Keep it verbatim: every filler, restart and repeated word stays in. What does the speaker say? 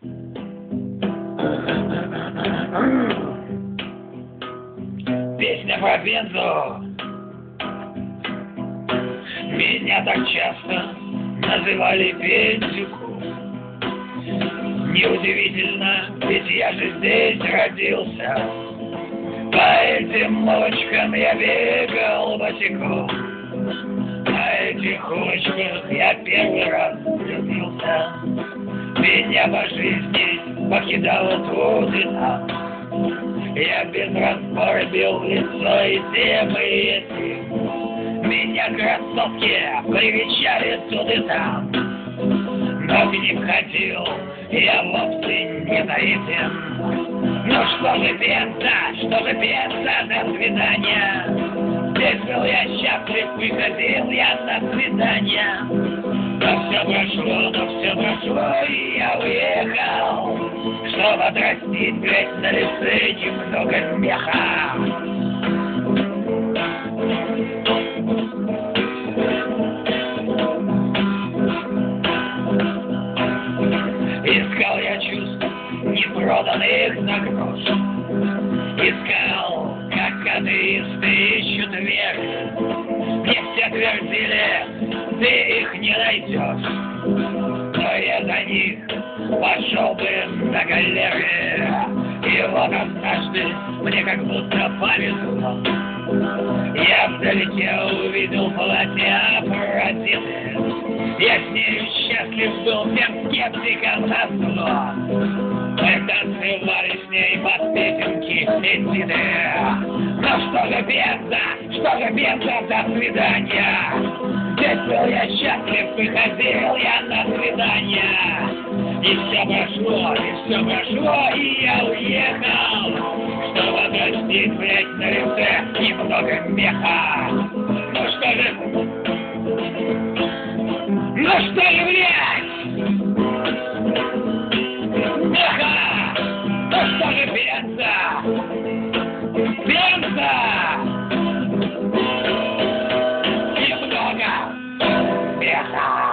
Песня про Пензу. Меня так часто называли Пензюку. Неудивительно, ведь я же здесь родился. По этим молочкам я бегал босиком. На этих улочках я первый раз влюбился. Меня по жизни покидало тут и там. Я без разбора бил в лицо и тем, и этим. Меня красотки привечали тут и там. Но к ним ходил я вовсе не наивен. Ну что же, Пенза, что же, Пенза, до свидания. Здесь был я счастлив, выходил я на свидание. Но все прошло, но все прошло, и я уехал, чтобы отрастить, блядь, на лице немного меха. Искал я чувств, не проданных на грош. Искал, как атеисты ищут веры. Мне все твердили, ты их не найдешь. Но я за них пошел бы на галеры. И вот однажды мне как будто повезло. Я взлетел, увидел платье Афродиты. Я с нею счастлив был, всем скептикам назло. Мы танцевали с ней под песенки Эдиты. Ну что же, Пенза, что же, Пенза, до свидания. Здесь был я счастлив, выходил я на свидание. И все прошло, и все прошло, и я уехал, чтобы отрастить, блядь, на лице немного меха. Ну что же, ну что же, блядь, меха, ну что же, Пенза, Пенза, немного меха.